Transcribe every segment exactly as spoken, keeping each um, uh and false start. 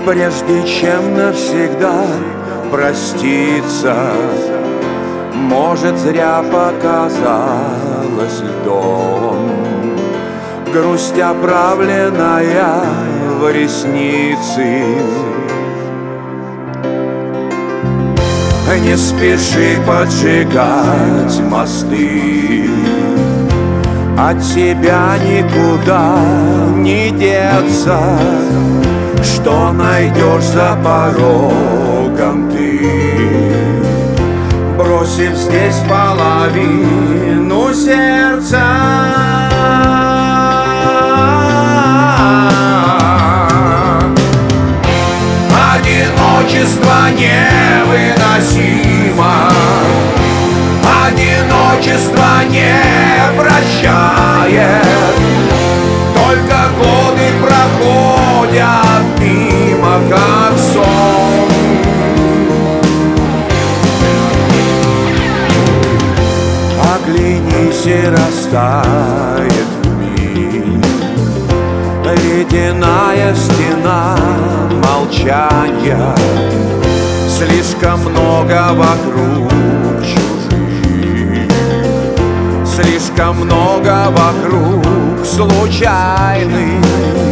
Прежде чем навсегда проститься, может, зря показалось льдом грусть, оправленная в ресницы. Не спеши поджигать мосты, от тебя никуда не деться. Что найдешь за порогом ты, бросив здесь половину сердца? Одиночество невыносимо, одиночество не прощает. Только годы проходят мимо, как сон. Оглянись, и растает вмиг ледяная стена молчания. Слишком много вокруг чужих, слишком много вокруг случайных.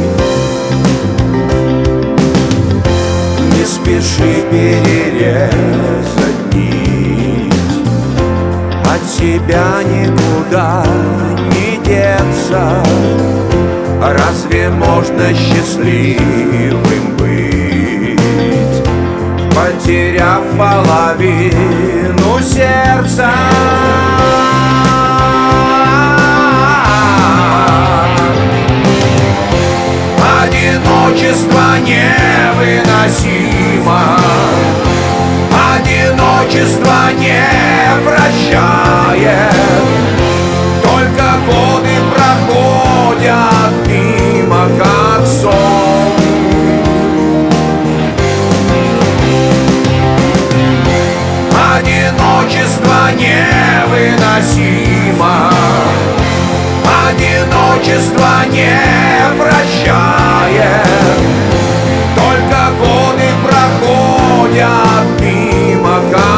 Не спеши перерезать нить, от тебя никуда не деться. Разве можно счастливым быть, потеряв половину сердца? Одиночество невыносимо, одиночество не прощает. Только годы проходят мимо, как сон. Одиночество невыносимо, одиночество не прощает. Только годы проходят мимо, как